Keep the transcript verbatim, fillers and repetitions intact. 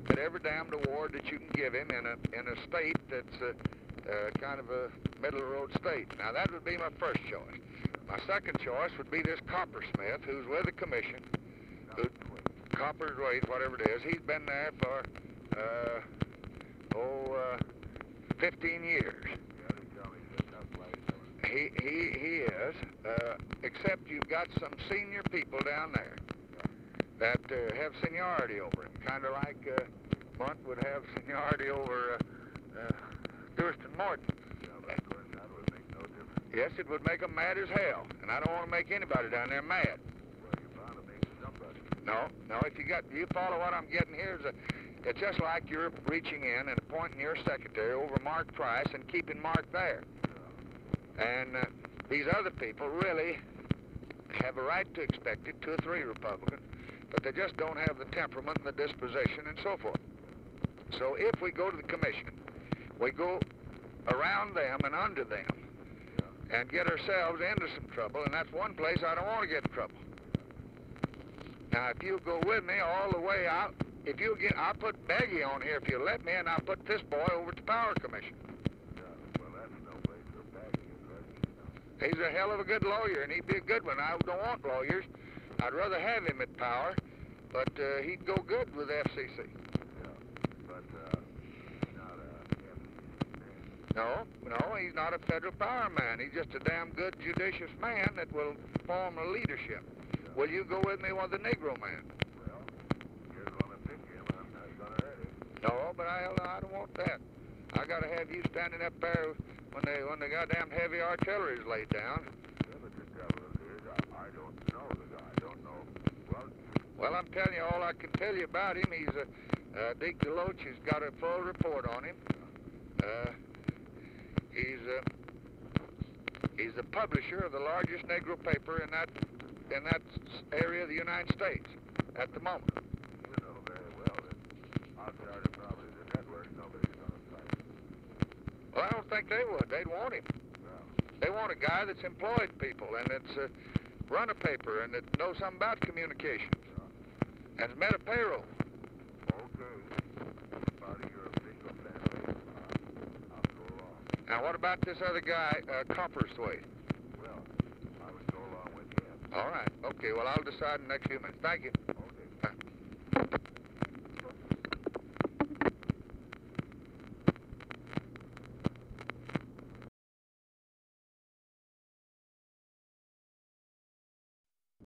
at every damned award that you can give him in a in a state that's uh, uh, kind of a middle-of-the-road state. Now, that would be my first choice. My second choice would be this Coppersmith, who's with the commission, who, Copperswaite, whatever it is. He's been there for, uh, oh, uh, fifteen years. He, he, he is, uh, except you've got some senior people down there that uh, have seniority over him, kind of like uh, Munt would have seniority over uh, uh, Thurston Morton. Yes, it would make them mad as hell, and I don't want to make anybody down there mad. Well, you're bound to make somebody. No, no, if you got, you follow what I'm getting here, is a, it's just like you're reaching in and appointing your secretary over Mark Price and keeping Mark there. And uh, these other people really have a right to expect it, two or three Republicans, but they just don't have the temperament and the disposition and so forth. So if we go to the commission, we go around them and under them and get ourselves into some trouble, and that's one place I don't want to get in trouble. Now, if you go with me all the way out, if you get, I'll put Beggy on here if you let me, and I'll put this boy over at the Power Commission. He's a hell of a good lawyer, and he'd be a good one. I don't want lawyers. I'd rather have him at Power, but uh, he'd go good with F C C. Yeah, but uh, he's not a F C C man. No, no, he's not a federal power man. He's just a damn good, judicious man that will form a leadership. Yeah. Will you go with me with the Negro man? Well, you're going to pick him. I'm not going to hurt him. No, but I, I don't want that. I got to have you standing up there when they when the goddamn heavy artillery is laid down. Yeah, but the devil is, I, I don't know the guy. I don't know. Well, well, I'm telling you, all I can tell you about him, he's a, uh, Dick DeLoach has got a full report on him. Uh, he's a, he's the publisher of the largest Negro paper in that, in that area of the United States at the moment. You know very well that outside of probably the network, nobody's going to fight him. Well, I don't think they would. They'd want him. No. They want a guy that's employed people and that's uh, run a paper and that knows something about communications Yeah. and has met a payroll. Okay. Everybody, you're a single family. Uh, I'll go along. Now, what about this other guy, uh, Copperswaite? Well, I would go along with him. All right. Okay, well, I'll decide in the next few minutes. Thank you. Okay.